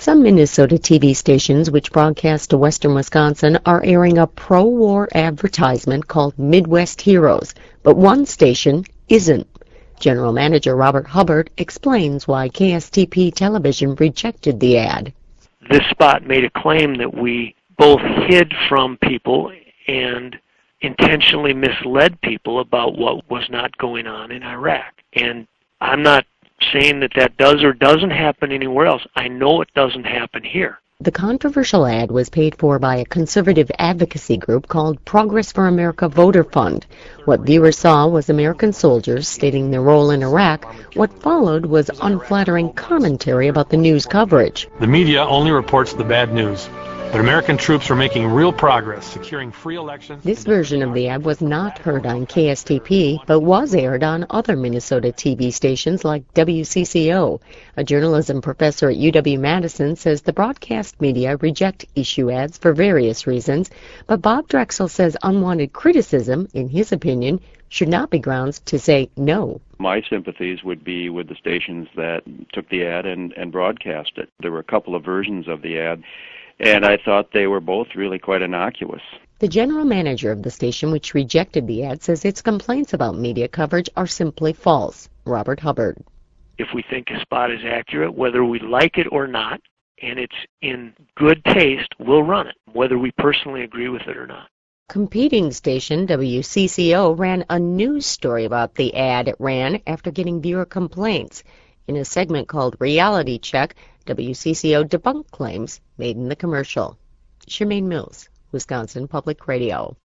Some Minnesota TV stations which broadcast to western Wisconsin are airing a pro-war advertisement called Midwest Heroes, but one station isn't. General Manager Robert Hubbard explains why KSTP Television rejected the ad. This spot made a claim that we both hid from people and intentionally misled people about what was not going on in Iraq. And I'm not saying that that does or doesn't happen anywhere else. I know it doesn't happen here. The controversial ad was paid for by a conservative advocacy group called Progress for America Voter Fund. What viewers saw was American soldiers stating their role in Iraq. What followed was unflattering commentary about the news coverage. The media only reports the bad news, but American troops are making real progress, securing free elections. This version of the ad was not heard on KSTP, but was aired on other Minnesota TV stations like WCCO. A journalism professor at UW-Madison says the broadcast media reject issue ads for various reasons, but Bob Drexel says unwanted criticism, in his opinion, should not be grounds to say no. My sympathies would be with the stations that took the ad and broadcast it. There were a couple of versions of the ad, and I thought they were both really quite innocuous. The general manager of the station which rejected the ad says its complaints about media coverage are simply false. Robert Hubbard. If we think a spot is accurate, whether we like it or not, and it's in good taste, we'll run it, whether we personally agree with it or not. Competing station WCCO ran a news story about the ad it ran after getting viewer complaints. In a segment called Reality Check, WCCO debunked claims made in the commercial. Charmaine Mills, Wisconsin Public Radio.